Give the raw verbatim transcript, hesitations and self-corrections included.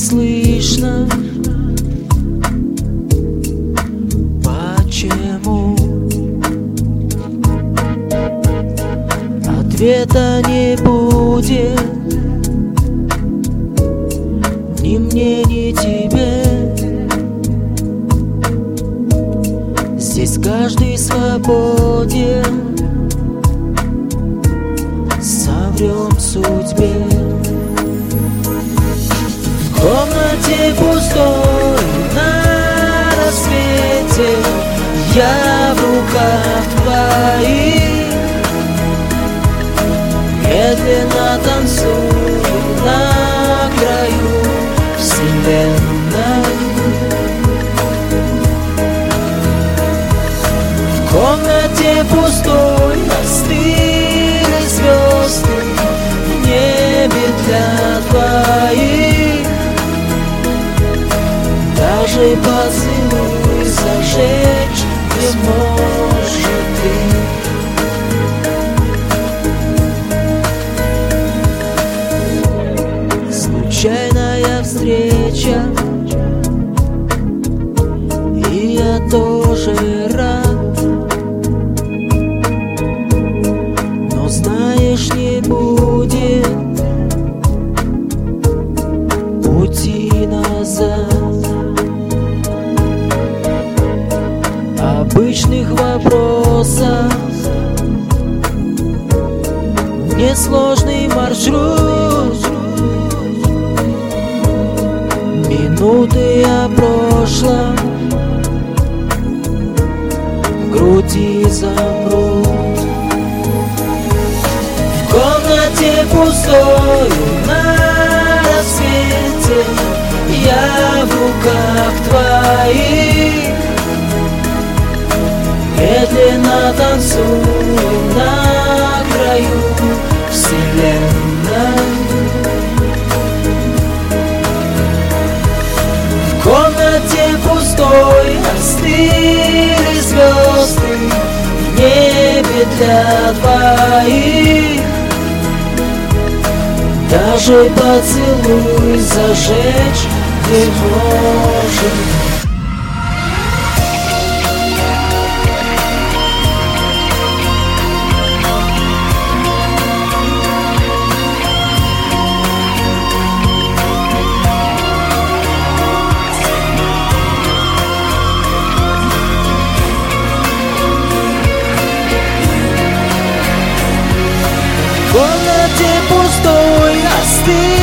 слышно. Почему? Ответа не будет ни мне, ни тебе. Здесь каждый свободен, соврем судьбе. В комнате пустой на рассвете я в руках твоих медленно танцую на краю вселенной. В комнате пустой остыли звезды в небе для двоих. Даже поцелуй зажечь не может ты. Случайная встреча, и я тоже рад. Но знаешь, не будет пути назад. Обычных вопросов несложный маршрут. Минуты о прошлом в груди замрут. В комнате пустой на рассвете я в руках твоих медленно танцую на краю вселенной. В комнате пустой остыли звезды в небе для двоих. Даже поцелуй зажечь не может. В комнате пустой остыли